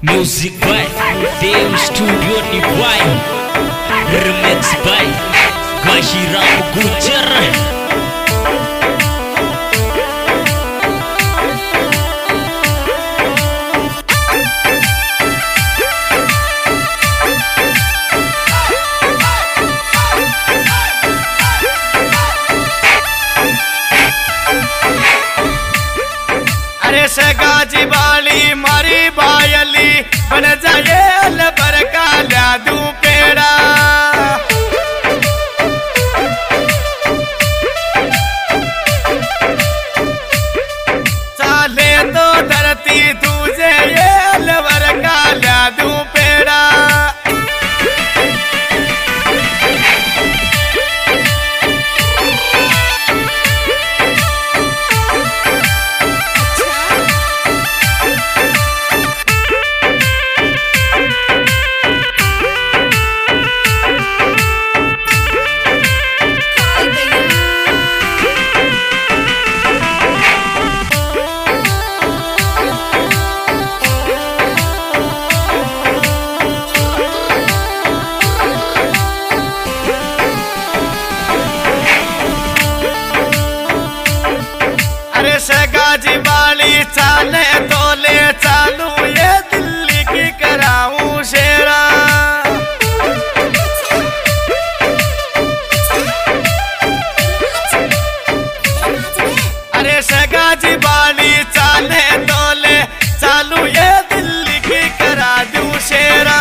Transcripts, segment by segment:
Music by Dev Studio Divine, remix by Gashiram Gujar. अरे सगाजी वाली मारी बायली बन जाए लबर का लादू पेड़ा चाले तो धरती तुझे ये लबर का लादू पेड़ा सगाजी वाली चाले तोले चालू ये दिल्ली की कराऊं शेरा अरे सगाजी वाली चाले तोले चालू ये दिल्ली की करा दूं शेरा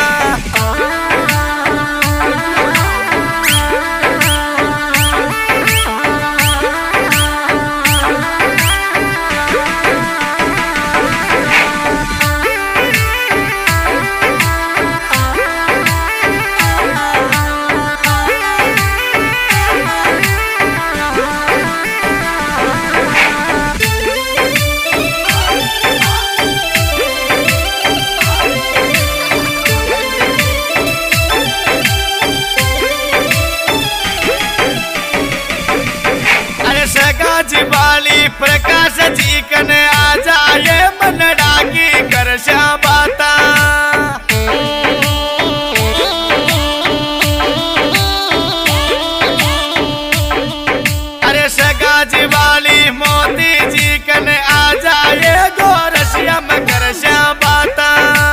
वाली प्रकाश जी कने आ जाए मन डाकी कर बाता अरे सगाजी वाली मोती जी कने आ जाए गोरसिया में कर बाता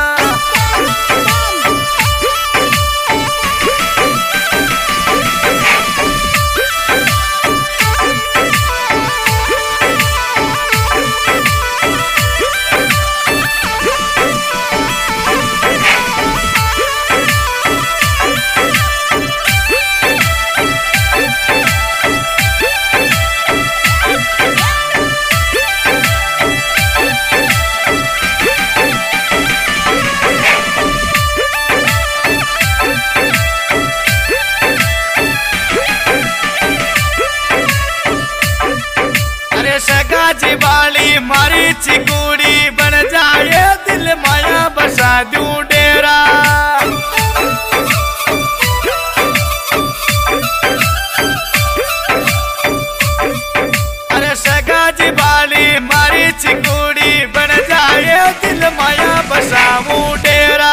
सगाजी वाली मारी चिकुड़ी बन जाए दिल माया बसा दूं डेरा अरे सगाजी वाली मारी चिकुड़ी बन जाए दिल माया बसाऊं डेरा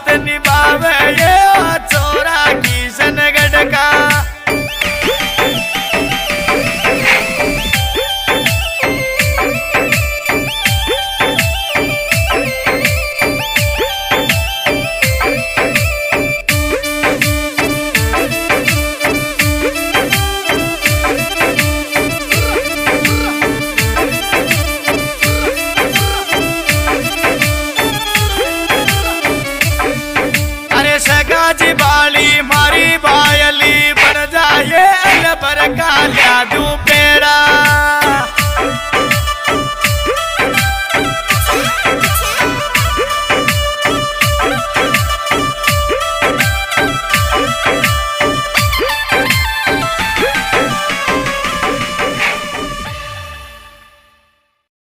साथ निभावे ये छोरा किशनगढ़ का। सगाजी बाली मारी बायली बन जाए अलबर का ल्या दूं